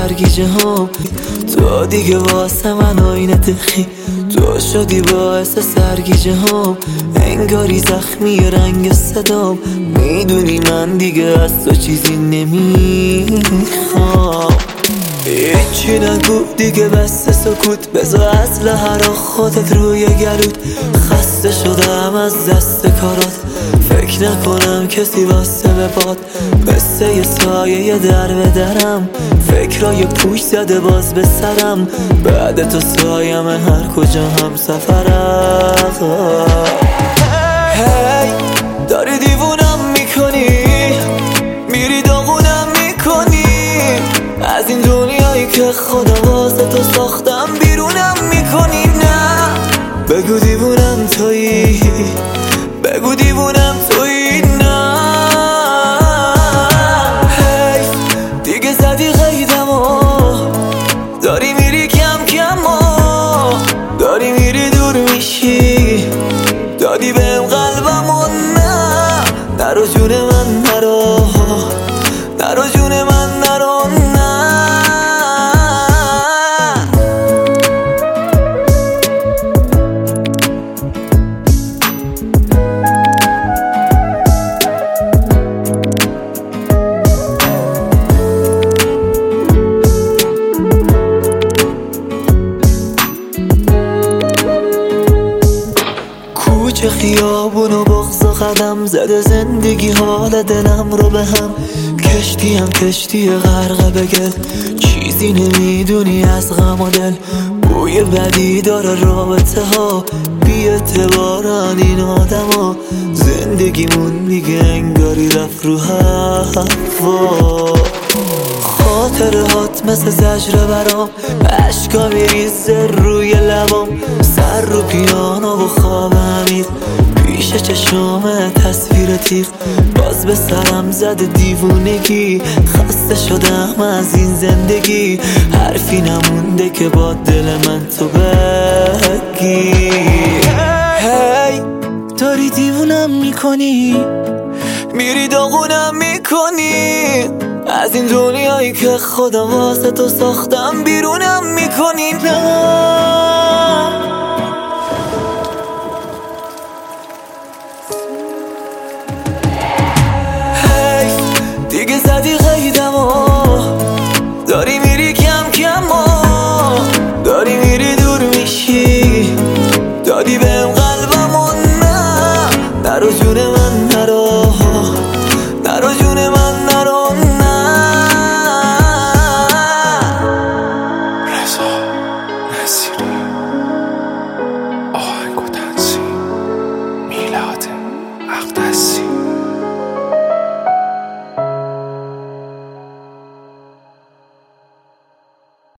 سرگیجه هم. تو دیگه واسه من آینه دخی، تو شدی باعث سرگیجه هم. انگاری زخمی رنگ صدام، میدونی من دیگه از تو چیزی نمیخوام. هیچی نگو دیگه بس سکوت، بذار از لحرا خودت روی گلوت. خسته شدم از دست کارات، فکر نکنم کسی واسه باد. مثل یه سایه در به درم، فکرای پوش زده باز به سرم. بعد تو سایم هر کجا هم سفرم. هی داری دیوونم میکنی، میری داغونم میکنی. از این دنیایی که خدا واسه تو ساختم بیرونم میکنی. نه بگو دیوونم تویی، بگو دیوونم تویی. نه حیف دیگه زدی قیدمو، داری میری کم کم و داری میری دور میشی. دادی بهم قلبمو، نه نرو جون من نرو، نرو جون من نرو. کوچه خیابون و بغض و قدم زده زندگی حال دلم رو به هم. کشتی غرقه بگل، چیزی نمیدونی از غم و دل. بوی بدی داره رابطه ها، بی اعتبارن این آدم ها. زندگیمون دیگه انگاری رفت رو هوا. خاطرهات مثل زجر برام، عشقا میریزه روی لبام. سر رو پیانو و خواب عمیق، پیش چشام تصویر تیغ. باز به سرم زد دیوونگی، خسته شدم از این زندگی. حرفی نمونده که با دل من تو بگی. هی داری دیوونم میکنی، میری داغونم میکنی. از این دنیایی که خدا واسه تو ساختم بیرونم میکنی. نه